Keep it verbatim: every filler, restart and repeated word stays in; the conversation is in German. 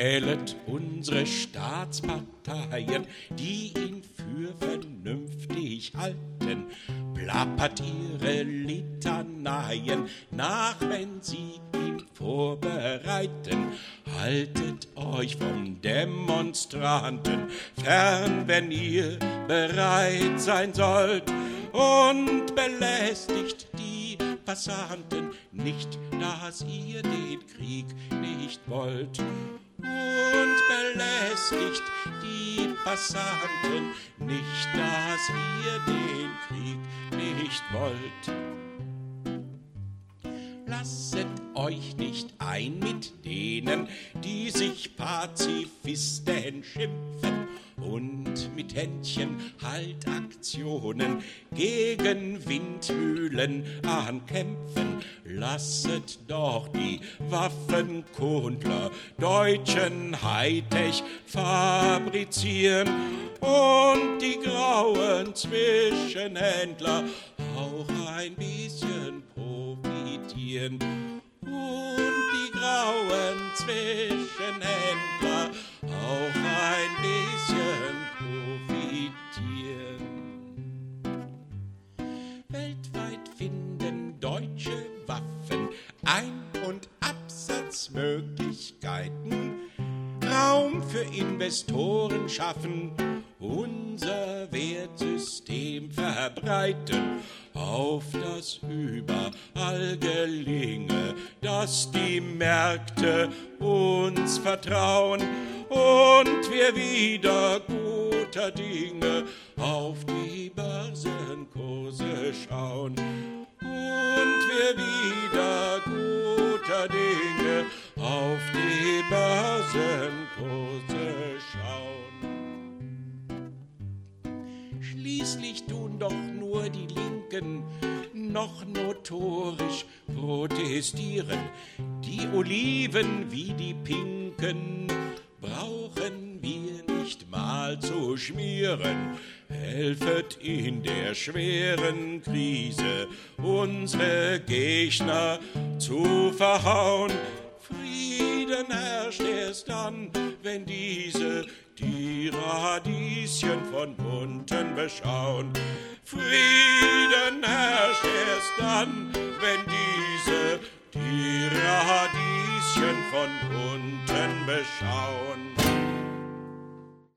wählet unsere Staatsparteien, die ihn für vernünftig halten, plappert ihre Litaneien nach, wenn sie ihn vorbereiten. Haltet euch vom Demonstranten fern, wenn ihr bereit sein sollt, und belästigt die Passanten nicht, dass ihr den Krieg nicht wollt. Und belästigt die Passanten nicht, dass ihr den Krieg nicht wollt. Lasset euch nicht ein mit denen, die sich Pazifisten schimpfen und mit Händchen-Haltaktionen gegen Windmühlen ankämpfen. Lasset doch die Waffenkundler deutschen Hightech fabrizieren und die grauen Zwischenhändler auch ein bisschen profitieren. Und die grauen Zwischenhändler auch ein bisschen profitieren. Weltweit finden deutsche Waffen Ein- und Absatzmöglichkeiten, Raum für Investoren schaffen, unser Wertsystem verbreiten, auf das überall gelinge, dass die Märkte uns vertrauen und wir wieder guter Dinge auf die Börsenkurse schauen. Und wir wieder guter Dinge auf die Börsenkurse schauen. Schließlich tun doch nur die Linken noch notorisch protestieren. Die Oliven wie die Pinken brauchen wir nicht mal zu schmieren. Helfet in der schweren Krise, unsere Gegner zu verhauen. Frieden herrscht erst dann, wenn diese die Radieschen von unten beschauen. Frieden herrscht erst dann, wenn diese die Radieschen von unten beschauen.